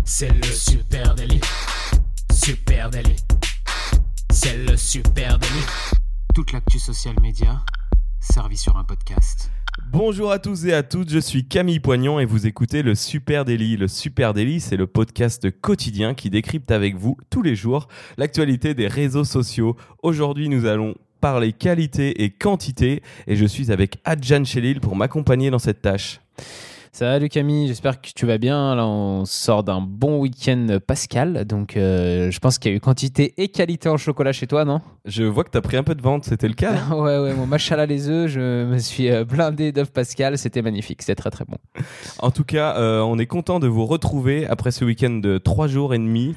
C'est le Super Daily. Super Daily. C'est le Super Daily. Toute l'actu social média servie sur un podcast. Bonjour à tous et à toutes, je suis Camille Poignon et vous écoutez le Super Daily. Le Super Daily, c'est le podcast quotidien qui décrypte avec vous tous les jours l'actualité des réseaux sociaux. Aujourd'hui, nous allons parler qualité et quantité et je suis avec Adjan Chelil pour m'accompagner dans cette tâche. Salut Camille, j'espère que tu vas bien. Là, on sort d'un bon week-end pascal, donc je pense qu'il y a eu quantité et qualité en chocolat chez toi, non ? Je vois que tu as pris un peu de vente, c'était le cas là ? Ouais, mon machallah les œufs, je me suis blindé d'œufs pascal, c'était magnifique, c'était très très bon. En tout cas, on est content de vous retrouver après ce week-end de 3 jours et demi.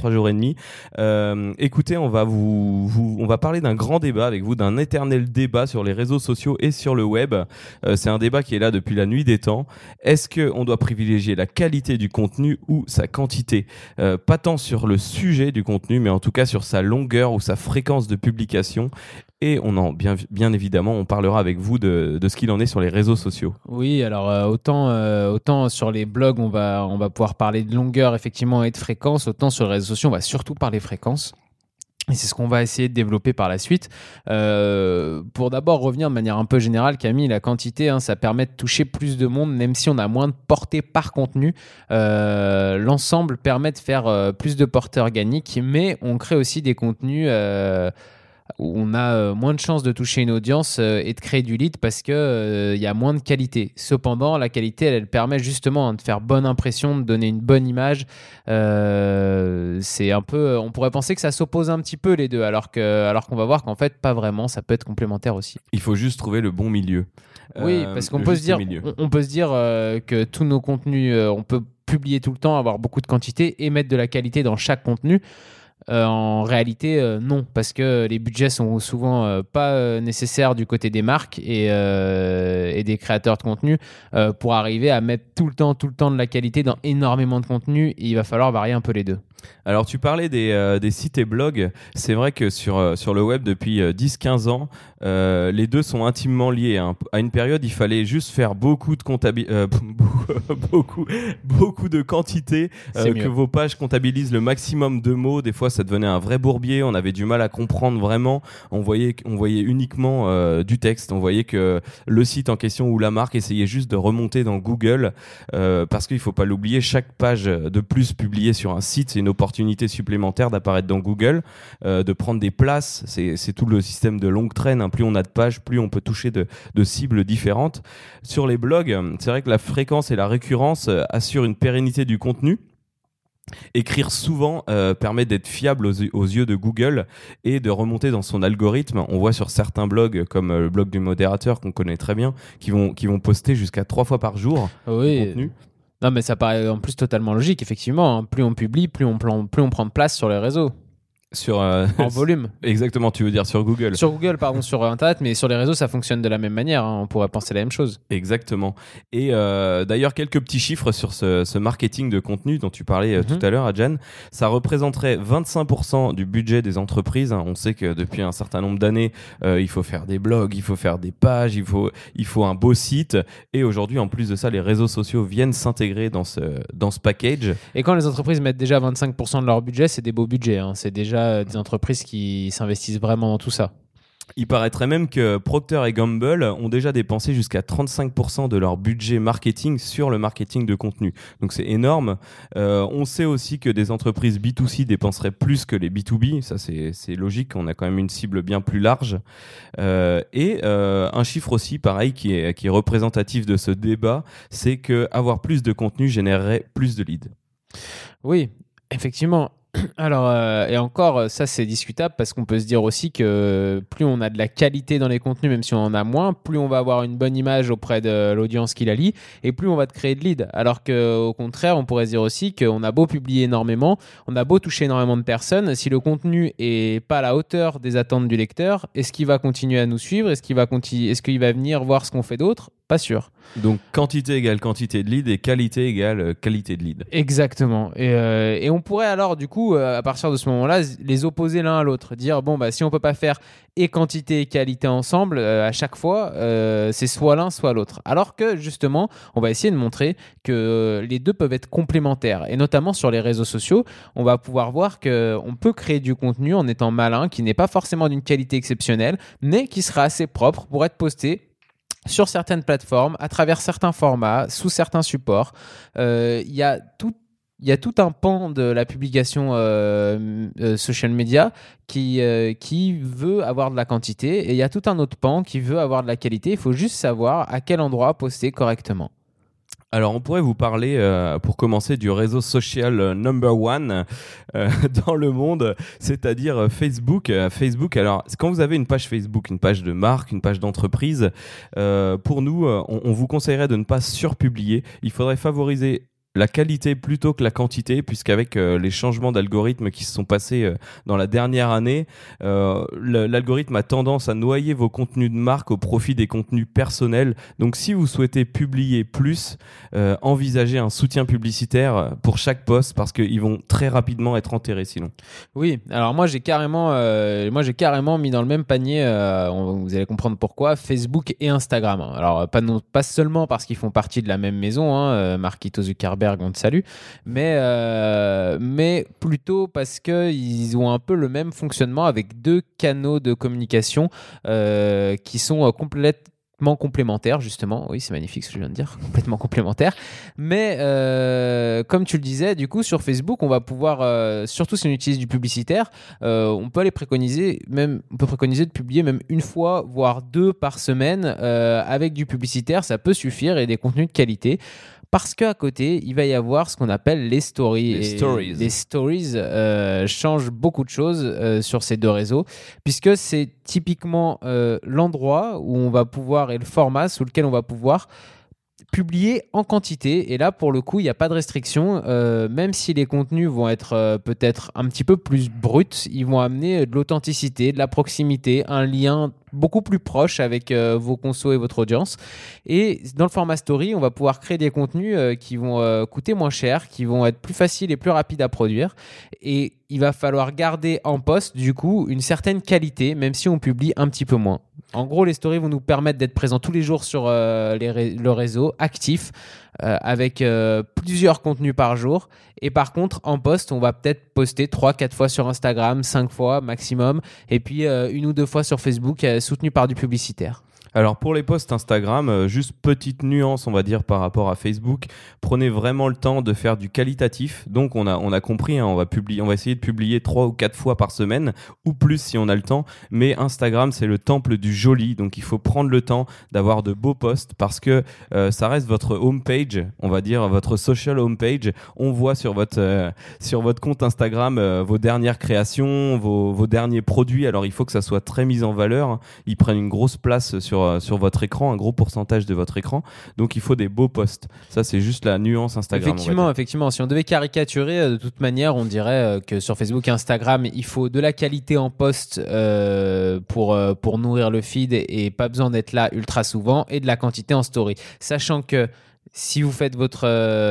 Écoutez, on va parler d'un grand débat avec vous, d'un éternel débat sur les réseaux sociaux et sur le web. C'est un débat qui est là depuis la nuit des temps. Est-ce qu'on doit privilégier la qualité du contenu ou sa quantité ? Pas tant sur le sujet du contenu, mais en tout cas sur sa longueur ou sa fréquence de publication. Et bien évidemment, on parlera avec vous de ce qu'il en est sur les réseaux sociaux. Oui, alors autant sur les blogs, on va pouvoir parler de longueur effectivement et de fréquence, autant sur les réseaux sociaux, on va surtout parler fréquence. Et c'est ce qu'on va essayer de développer par la suite. Pour d'abord revenir de manière un peu générale, Camille, la quantité, ça permet de toucher plus de monde, même si on a moins de portée par contenu. L'ensemble permet de faire plus de portée organique, mais on crée aussi des contenus où on a moins de chances de toucher une audience et de créer du lead parce qu'il y a moins de qualité. Cependant, la qualité, elle permet justement de faire bonne impression, de donner une bonne image. C'est un peu, on pourrait penser que ça s'oppose un petit peu les deux, alors qu'on va voir qu'en fait, pas vraiment, ça peut être complémentaire aussi. Il faut juste trouver le bon milieu. Oui, parce qu'on peut se dire, que tous nos contenus, on peut publier tout le temps, avoir beaucoup de quantité et mettre de la qualité dans chaque contenu. En réalité, non, parce que les budgets sont souvent pas nécessaires du côté des marques et des créateurs de contenu pour arriver à mettre tout le temps de la qualité dans énormément de contenu. Il va falloir varier un peu les deux. Alors tu parlais des sites et blogs, c'est vrai que sur le web depuis 10-15 ans, les deux sont intimement liés. À une période, il fallait juste faire beaucoup de beaucoup de quantité, que vos pages comptabilisent le maximum de mots. Des fois, ça devenait un vrai bourbier, on avait du mal à comprendre vraiment. On voyait uniquement du texte, on voyait que le site en question ou la marque essayait juste de remonter dans Google, parce qu'il faut pas l'oublier, chaque page de plus publiée sur un site, c'est une opportunité supplémentaire d'apparaître dans Google, de prendre des places. C'est tout le système de longue traîne. Plus on a de pages, plus on peut toucher de cibles différentes. Sur les blogs, c'est vrai que la fréquence et la récurrence assurent une pérennité du contenu. Écrire souvent permet d'être fiable aux yeux de Google et de remonter dans son algorithme. On voit sur certains blogs, comme le blog du modérateur qu'on connaît très bien, qui vont poster jusqu'à 3 fois par jour du contenu. Non, mais ça paraît en plus totalement logique, effectivement. Plus on publie, plus on prend de place sur les réseaux. En volume. Exactement, tu veux dire sur Google. Sur Google, pardon, sur Internet, mais sur les réseaux, ça fonctionne de la même manière. On pourrait penser la même chose. Exactement. Et d'ailleurs, quelques petits chiffres sur ce marketing de contenu dont tu parlais tout à l'heure, Adjan. Ça représenterait 25% du budget des entreprises. On sait que depuis un certain nombre d'années, il faut faire des blogs, il faut faire des pages, il faut un beau site. Et aujourd'hui, en plus de ça, les réseaux sociaux viennent s'intégrer dans ce package. Et quand les entreprises mettent déjà 25% de leur budget, c'est des beaux budgets. C'est déjà des entreprises qui s'investissent vraiment dans tout ça. Il paraîtrait même que Procter & Gamble ont déjà dépensé jusqu'à 35% de leur budget marketing sur le marketing de contenu. Donc c'est énorme. On sait aussi que des entreprises B2C dépenseraient plus que les B2B. Ça c'est logique, on a quand même une cible bien plus large. Et un chiffre aussi pareil qui est représentatif de ce débat, c'est que avoir plus de contenu générerait plus de leads. Oui, effectivement. Alors, et encore, ça c'est discutable parce qu'on peut se dire aussi que plus on a de la qualité dans les contenus, même si on en a moins, plus on va avoir une bonne image auprès de l'audience qui la lit et plus on va te créer de leads. Alors qu'au contraire, on pourrait se dire aussi qu'on a beau publier énormément, on a beau toucher énormément de personnes, si le contenu est pas à la hauteur des attentes du lecteur, est-ce qu'il va continuer à nous suivre ? Est-ce qu'il va venir voir ce qu'on fait d'autre ? pas sûr. Donc quantité égale quantité de lead et qualité égale qualité de lead. Exactement. Et on pourrait alors du coup à partir de ce moment-là les opposer l'un à l'autre, dire bon bah si on peut pas faire et quantité et qualité ensemble à chaque fois, c'est soit l'un soit l'autre. Alors que justement, on va essayer de montrer que les deux peuvent être complémentaires et notamment sur les réseaux sociaux, on va pouvoir voir que on peut créer du contenu en étant malin, qui n'est pas forcément d'une qualité exceptionnelle, mais qui sera assez propre pour être posté sur certaines plateformes, à travers certains formats, sous certains supports. Il y a tout un pan de la publication social media qui veut avoir de la quantité et il y a tout un autre pan qui veut avoir de la qualité. Il faut juste savoir à quel endroit poster correctement. Alors, on pourrait vous parler, pour commencer, du réseau social number one dans le monde, c'est-à-dire Facebook. Facebook, alors, quand vous avez une page Facebook, une page de marque, une page d'entreprise, pour nous, on vous conseillerait de ne pas surpublier. Il faudrait favoriser la qualité plutôt que la quantité, puisqu'avec les changements d'algorithme qui se sont passés dans la dernière année, l'algorithme a tendance à noyer vos contenus de marque au profit des contenus personnels. Donc si vous souhaitez publier plus, envisagez un soutien publicitaire pour chaque post, parce qu'ils vont très rapidement être enterrés sinon. Oui, alors moi j'ai carrément mis dans le même panier, vous allez comprendre pourquoi, Facebook et Instagram. Alors pas seulement parce qu'ils font partie de la même maison, Marquito Zuckerberg, on te salue, mais plutôt parce qu'ils ont un peu le même fonctionnement avec deux canaux de communication qui sont complètement complémentaires, justement. Oui, c'est magnifique ce que je viens de dire, complètement complémentaires. Mais comme tu le disais, du coup, sur Facebook, on va pouvoir, surtout si on utilise du publicitaire, on peut préconiser de publier même une fois, voire deux par semaine avec du publicitaire. Ça peut suffire et des contenus de qualité. Parce qu'à côté, il va y avoir ce qu'on appelle les stories. Les stories changent beaucoup de choses sur ces deux réseaux, puisque c'est typiquement l'endroit où on va pouvoir, et le format sous lequel on va pouvoir publier en quantité. Et là, pour le coup, il n'y a pas de restriction. Même si les contenus vont être peut-être un petit peu plus bruts, ils vont amener de l'authenticité, de la proximité, un lien beaucoup plus proche avec vos consos et votre audience. Et dans le format story, on va pouvoir créer des contenus qui vont coûter moins cher, qui vont être plus faciles et plus rapides à produire. Et il va falloir garder en poste, du coup, une certaine qualité, même si on publie un petit peu moins. En gros, les stories vont nous permettre d'être présents tous les jours sur le réseau, actif, avec plusieurs contenus par jour. Et par contre, en post, on va peut-être poster 3-4 fois sur Instagram, 5 fois maximum, et puis 1 ou 2 fois sur Facebook, soutenu par du publicitaire. Alors pour les posts Instagram, juste petite nuance on va dire par rapport à Facebook, prenez vraiment le temps de faire du qualitatif. Donc on a compris, on va essayer de publier 3 ou 4 fois par semaine ou plus si on a le temps, mais Instagram c'est le temple du joli, donc il faut prendre le temps d'avoir de beaux posts parce que ça reste votre homepage, on va dire votre social homepage. On voit sur votre compte Instagram vos dernières créations, vos derniers produits. Alors il faut que ça soit très mis en valeur, ils prennent une grosse place sur votre écran, un gros pourcentage de votre écran, donc il faut des beaux posts. Ça c'est juste la nuance Instagram. Effectivement, si on devait caricaturer, de toute manière on dirait que sur Facebook et Instagram il faut de la qualité en post pour nourrir le feed et pas besoin d'être là ultra souvent, et de la quantité en story, sachant que si vous faites votre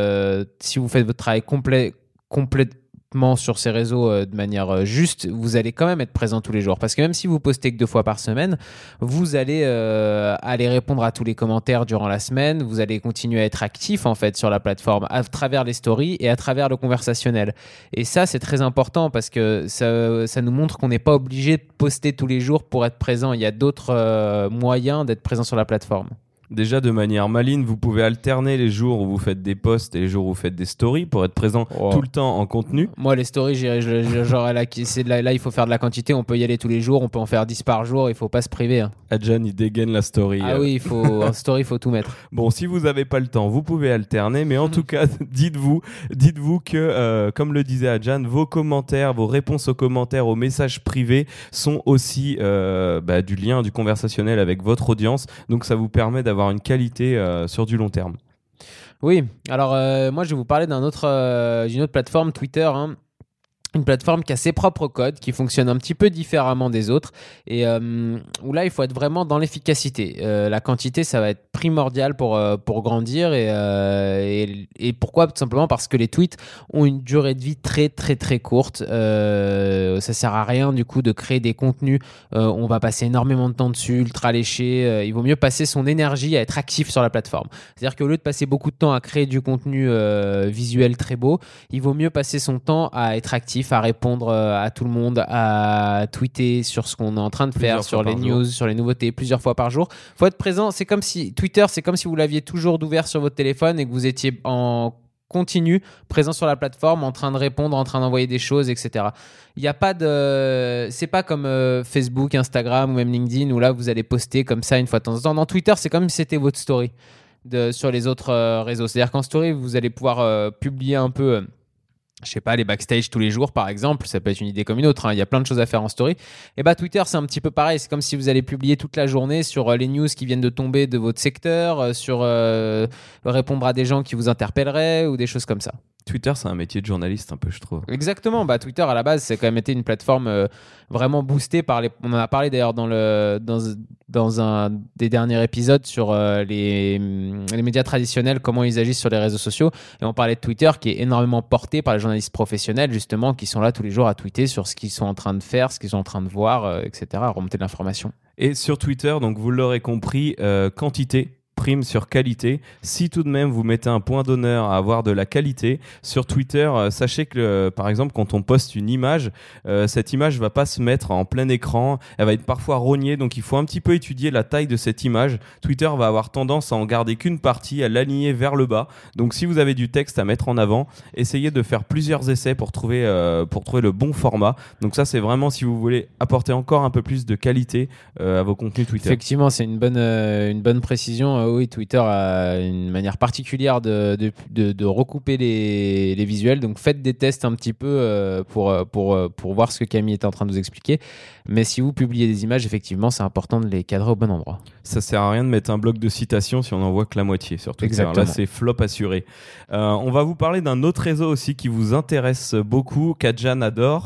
travail complètement sur ces réseaux de manière juste, vous allez quand même être présent tous les jours, parce que même si vous postez que 2 fois par semaine, vous allez aller répondre à tous les commentaires durant la semaine, vous allez continuer à être actif en fait sur la plateforme à travers les stories et à travers le conversationnel. Et ça c'est très important parce que ça nous montre qu'on n'est pas obligé de poster tous les jours pour être présent. Il y a d'autres moyens d'être présent sur la plateforme. Déjà, de manière maligne, vous pouvez alterner les jours où vous faites des posts et les jours où vous faites des stories pour être présent tout le temps en contenu. Moi, les stories, genre là, il faut faire de la quantité. On peut y aller tous les jours. On peut en faire 10 par jour. Il faut pas se priver. Adjan, il dégaine la story. Ah oui, en story, il faut tout mettre. Bon, si vous n'avez pas le temps, vous pouvez alterner. Mais en tout cas, dites-vous que, comme le disait Adjan, vos commentaires, vos réponses aux commentaires, aux messages privés sont aussi du lien, du conversationnel avec votre audience. Donc, ça vous permet d'avoir une qualité sur du long terme. Oui, alors moi je vais vous parler d'une autre plateforme, Twitter, une plateforme qui a ses propres codes, qui fonctionne un petit peu différemment des autres et où là il faut être vraiment dans l'efficacité. La quantité, ça va être primordial pour grandir et pourquoi? Tout simplement parce que les tweets ont une durée de vie très très très courte. Ça sert à rien du coup de créer des contenus. On va passer énormément de temps dessus, ultra léché. Il vaut mieux passer son énergie à être actif sur la plateforme. C'est-à-dire qu'au lieu de passer beaucoup de temps à créer du contenu visuel très beau, il vaut mieux passer son temps à être actif, à répondre à tout le monde, à tweeter sur ce qu'on est en train de faire, sur les news, sur les nouveautés, plusieurs fois par jour. Faut être présent. C'est comme si Twitter, c'est comme si vous l'aviez toujours d'ouvert sur votre téléphone et que vous étiez en continu présent sur la plateforme, en train de répondre, en train d'envoyer des choses, etc. Il y a pas de, c'est pas comme Facebook, Instagram ou même LinkedIn où là vous allez poster comme ça une fois de temps en temps. Dans Twitter, c'est comme si c'était votre story sur les autres réseaux. C'est-à-dire qu'en story, vous allez pouvoir publier un peu. Je sais pas, les backstage tous les jours, par exemple, ça peut être une idée comme une autre. Hein. Il y a plein de choses à faire en story. Et bah, Twitter, c'est un petit peu pareil. C'est comme si vous allez publier toute la journée sur les news qui viennent de tomber de votre secteur, sur répondre à des gens qui vous interpelleraient ou des choses comme ça. Twitter, c'est un métier de journaliste un peu, je trouve. Exactement. Bah, Twitter, à la base, c'est quand même été une plateforme vraiment boostée par les... On en a parlé d'ailleurs dans un des derniers épisodes sur les médias traditionnels, comment ils agissent sur les réseaux sociaux. Et on parlait de Twitter qui est énormément porté par les journalistes professionnels, justement, qui sont là tous les jours à tweeter sur ce qu'ils sont en train de faire, ce qu'ils sont en train de voir, etc., à remonter de l'information. Et sur Twitter, donc vous l'aurez compris, quantité prime sur qualité. Si tout de même vous mettez un point d'honneur à avoir de la qualité sur Twitter, sachez que par exemple quand on poste une image, cette image va pas se mettre en plein écran, elle va être parfois rognée, donc il faut un petit peu étudier la taille de cette image. Twitter va avoir tendance à en garder qu'une partie, à l'aligner vers le bas. Donc si vous avez du texte à mettre en avant, essayez de faire plusieurs essais pour trouver le bon format. Donc ça c'est vraiment si vous voulez apporter encore un peu plus de qualité à vos contenus Twitter. Effectivement, c'est une bonne précision. Oui, Twitter a une manière particulière de recouper les visuels. Donc, faites des tests un petit peu pour voir ce que Camille était en train de nous expliquer. Mais si vous publiez des images, effectivement, c'est important de les cadrer au bon endroit. Ça sert à rien de mettre un bloc de citations si on n'en voit que la moitié sur Twitter. Exactement. Là, c'est flop assuré. On va vous parler d'un autre réseau aussi qui vous intéresse beaucoup, qu'Adjan adore.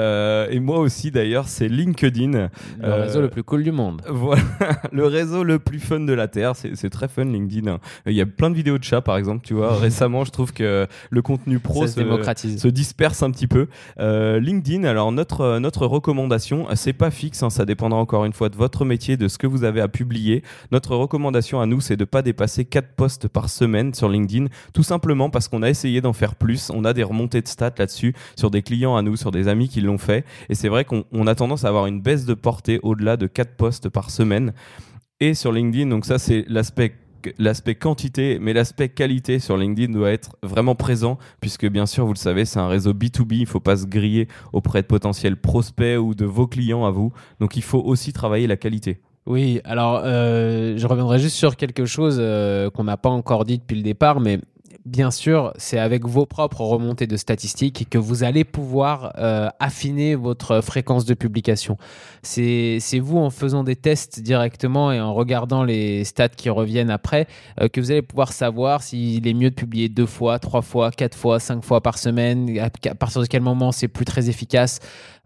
Et moi aussi, d'ailleurs, c'est LinkedIn. Le réseau le plus cool du monde. Voilà, le réseau le plus fun de la Terre. C'est très fun, LinkedIn. Il y a plein de vidéos de chats, par exemple. Tu vois, récemment, je trouve que le contenu pro se disperse un petit peu. LinkedIn, alors notre recommandation, c'est pas fixe, hein, ça dépendra encore une fois de votre métier, de ce que vous avez à publier. Notre recommandation à nous, c'est de pas dépasser 4 posts par semaine sur LinkedIn, tout simplement parce qu'on a essayé d'en faire plus. On a des remontées de stats là-dessus sur des clients à nous, sur des amis qui l'ont fait. Et c'est vrai qu'on a tendance à avoir une baisse de portée au-delà de 4 posts par semaine. Et sur LinkedIn, donc ça c'est l'aspect quantité, mais l'aspect qualité sur LinkedIn doit être vraiment présent puisque bien sûr, vous le savez, c'est un réseau B2B, il ne faut pas se griller auprès de potentiels prospects ou de vos clients à vous. Donc il faut aussi travailler la qualité. Oui, alors je reviendrai juste sur quelque chose qu'on n'a pas encore dit depuis le départ, mais bien sûr, c'est avec vos propres remontées de statistiques que vous allez pouvoir affiner votre fréquence de publication. C'est vous, en faisant des tests directement et en regardant les stats qui reviennent après, que vous allez pouvoir savoir s'il est mieux de publier 2 fois, 3 fois, 4 fois, 5 fois par semaine, à partir de quel moment c'est plus très efficace,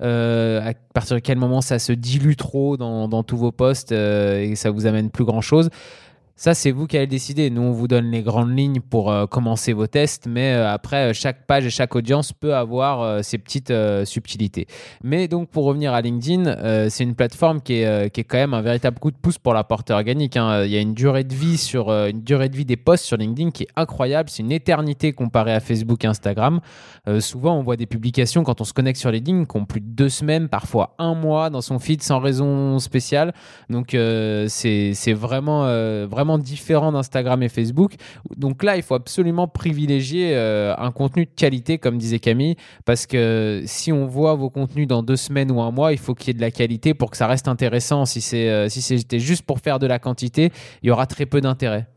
à partir de quel moment ça se dilue trop dans tous vos posts et ça vous amène plus grand-chose. Ça, c'est vous qui allez décider. Nous, on vous donne les grandes lignes pour commencer vos tests, mais après, chaque page et chaque audience peut avoir ses petites subtilités. Mais donc, pour revenir à LinkedIn, c'est une plateforme qui est quand même un véritable coup de pouce pour la portée organique. Hein. Il y a une durée de vie des posts sur LinkedIn qui est incroyable. C'est une éternité comparée à Facebook et Instagram. Souvent, on voit des publications quand on se connecte sur LinkedIn qui ont plus de 2 semaines, parfois 1 mois dans son feed sans raison spéciale. Donc, c'est vraiment différent d'Instagram et Facebook. Donc là, il faut absolument privilégier un contenu de qualité, comme disait Camille, parce que si on voit vos contenus dans 2 semaines ou 1 mois, il faut qu'il y ait de la qualité pour que ça reste intéressant. Si c'était juste pour faire de la quantité, il y aura très peu d'intérêt.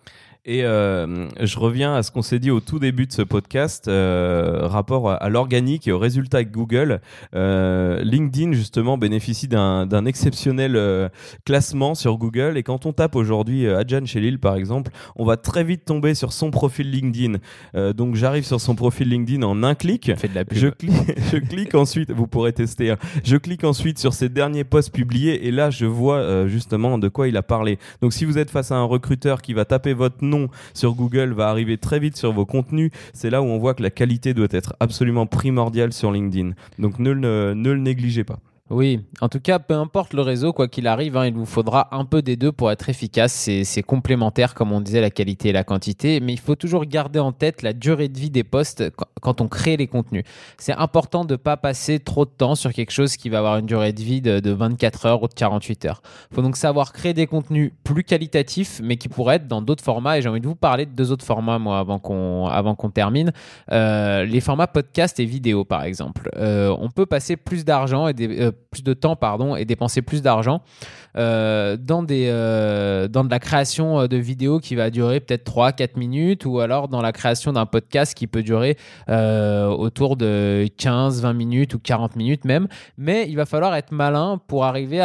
Et je reviens à ce qu'on s'est dit au tout début de ce podcast, rapport à l'organique et aux résultats avec Google. LinkedIn, justement, bénéficie d'un exceptionnel classement sur Google. Et quand on tape aujourd'hui Adjan Chelil, par exemple, on va très vite tomber sur son profil LinkedIn. Donc, j'arrive sur son profil LinkedIn en un clic. Fait de la pub. Je clique ensuite, vous pourrez tester. Hein. Je clique ensuite sur ses derniers posts publiés et là, je vois justement de quoi il a parlé. Donc, si vous êtes face à un recruteur qui va taper votre nom sur Google, va arriver très vite sur vos contenus, c'est là où on voit que la qualité doit être absolument primordiale sur LinkedIn. Donc ne le négligez pas. Oui, en tout cas, peu importe le réseau, quoi qu'il arrive, il vous faudra un peu des deux pour être efficace. C'est complémentaire, comme on disait, la qualité et la quantité, mais il faut toujours garder en tête la durée de vie des posts quand on crée les contenus. C'est important de ne pas passer trop de temps sur quelque chose qui va avoir une durée de vie de 24 heures ou de 48 heures. Il faut donc savoir créer des contenus plus qualitatifs, mais qui pourraient être dans d'autres formats. Et j'ai envie de vous parler de 2 autres formats, moi, avant qu'on termine. Les formats podcast et vidéo, par exemple. On peut passer plus d'argent et plus de temps et dépenser plus d'argent dans de la création de vidéos qui va durer peut-être 3-4 minutes, ou alors dans la création d'un podcast qui peut durer autour de 15-20 minutes ou 40 minutes même. Mais il va falloir être malin pour arriver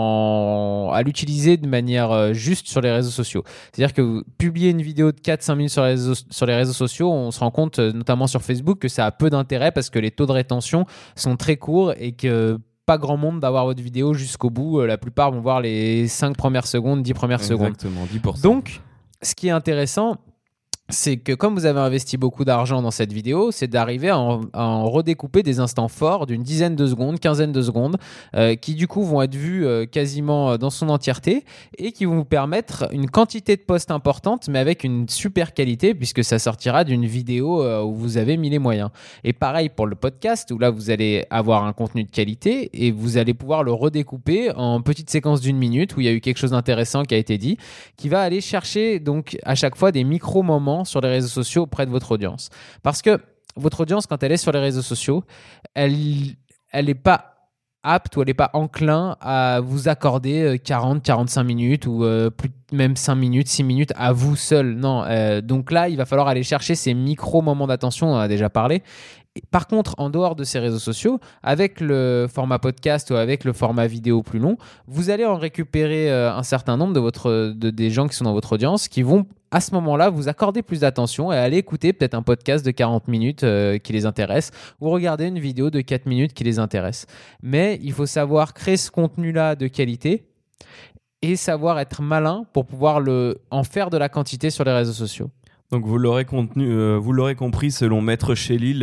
à l'utiliser de manière juste sur les réseaux sociaux. C'est-à-dire que publier une vidéo de 4-5 minutes sur les réseaux sociaux, on se rend compte, notamment sur Facebook, que ça a peu d'intérêt parce que les taux de rétention sont très courts et que pas grand monde va voir votre vidéo jusqu'au bout. La plupart vont voir les 5 premières secondes, 10 premières secondes. Exactement, 10%. Donc, ce qui est intéressant, c'est que comme vous avez investi beaucoup d'argent dans cette vidéo, c'est d'arriver à en redécouper des instants forts d'une dizaine de secondes, quinzaine de secondes, qui du coup vont être vus quasiment dans son entièreté et qui vont vous permettre une quantité de posts importante, mais avec une super qualité, puisque ça sortira d'une vidéo où vous avez mis les moyens. Et pareil pour le podcast, où là vous allez avoir un contenu de qualité et vous allez pouvoir le redécouper en petites séquences d'1 minute où il y a eu quelque chose d'intéressant qui a été dit, qui va aller chercher donc à chaque fois des micro-moments sur les réseaux sociaux auprès de votre audience. Parce que votre audience, quand elle est sur les réseaux sociaux, elle n'est pas apte ou elle n'est pas enclin à vous accorder 40-45 minutes ou même 5 minutes, 6 minutes à vous seul. Non. Donc là, il va falloir aller chercher ces micro-moments d'attention, on en a déjà parlé. Par contre, en dehors de ces réseaux sociaux, avec le format podcast ou avec le format vidéo plus long, vous allez en récupérer un certain nombre des gens qui sont dans votre audience qui vont à ce moment-là vous accorder plus d'attention et aller écouter peut-être un podcast de 40 minutes qui les intéresse ou regarder une vidéo de 4 minutes qui les intéresse. Mais il faut savoir créer ce contenu-là de qualité et savoir être malin pour pouvoir en faire de la quantité sur les réseaux sociaux. Donc vous l'aurez compris, selon Maître Chelil,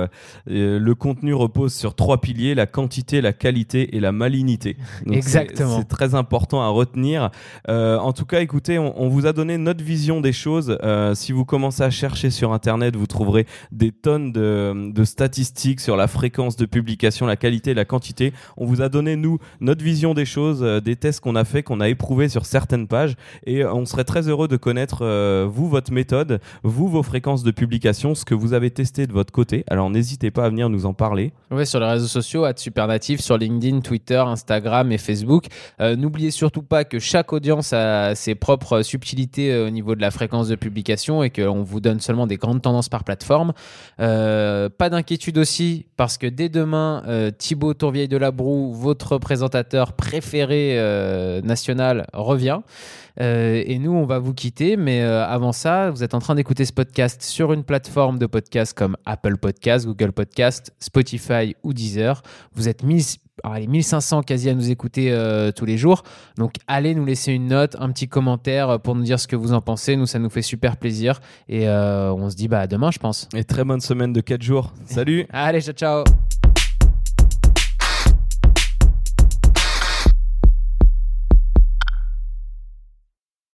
le contenu repose sur 3 piliers: la quantité, la qualité et la malignité. Donc exactement. C'est très important à retenir. En tout cas, écoutez, on vous a donné notre vision des choses. Si vous commencez à chercher sur Internet, vous trouverez des tonnes de statistiques sur la fréquence de publication, la qualité et la quantité. On vous a donné, nous, notre vision des choses, des tests qu'on a fait, qu'on a éprouvés sur certaines pages. Et on serait très heureux de connaître, vous, votre méthode, vous, vos fréquences de publication, ce que vous avez testé de votre côté. Alors n'hésitez pas à venir nous en parler. Oui, sur les réseaux sociaux, @supernatif, sur LinkedIn, Twitter, Instagram et Facebook. N'oubliez surtout pas que chaque audience a ses propres subtilités au niveau de la fréquence de publication et qu'on vous donne seulement des grandes tendances par plateforme. Pas d'inquiétude aussi, parce que dès demain, Thibaut Tourvieille de Labroue, votre présentateur préféré national, revient. Et nous, on va vous quitter, mais avant ça, vous êtes en train d'écouter ce podcast sur une plateforme de podcast comme Apple Podcast, Google Podcast, Spotify ou Deezer. Vous êtes 1500 quasi à nous écouter tous les jours. Donc, allez nous laisser une note, un petit commentaire pour nous dire ce que vous en pensez. Nous, ça nous fait super plaisir. Et on se dit à demain, je pense. Et très bonne semaine de 4 jours. Salut. Allez, ciao, ciao.